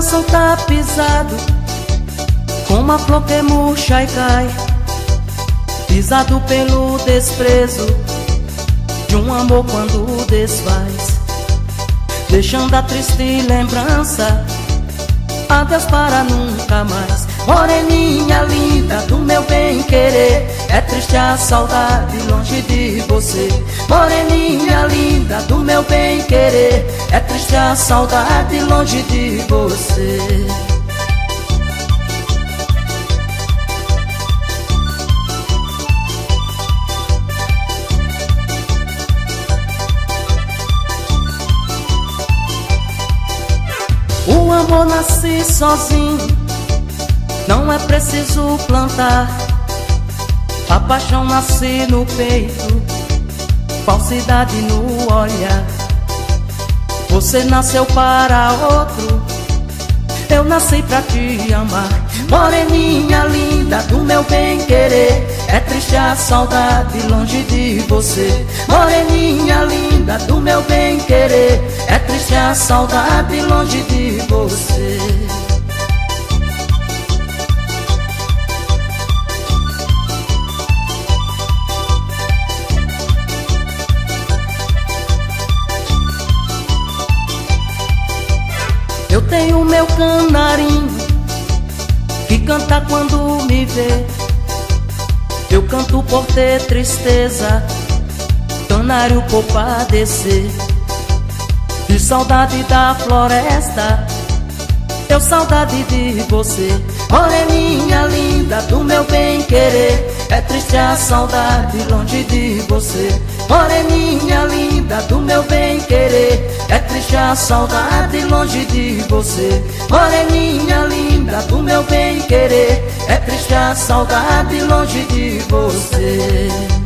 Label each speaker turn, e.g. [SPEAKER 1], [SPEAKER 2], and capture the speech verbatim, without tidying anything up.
[SPEAKER 1] coração tá pisado, como uma flor que murcha e cai, pisado pelo desprezo de um amor quando desfaz, deixando a triste lembrança, adeus para nunca mais. Moreninha linda do meu bem querer, é triste a saudade longe de você. Moreninha linda do meu bem querer, é triste a saudade longe de você. O amor nasce sozinho, não é preciso plantar. A paixão nasce no peito, falsidade no olhar. Você nasceu para outro, eu nasci pra te amar. Moreninha linda do meu bem querer, é triste a saudade longe de você. Moreninha linda do meu bem querer, é triste a saudade longe de você. Eu tenho meu canarinho que canta quando me vê. Eu canto por ter tristeza, canário por padecer. De saudade da floresta, eu saudade de você. Moreninha linda do meu bem querer, é triste a saudade longe de você. Moreninha linda do meu bem querer, é triste a saudade longe de você. Moreninha linda do meu bem querer, é triste a saudade longe de você.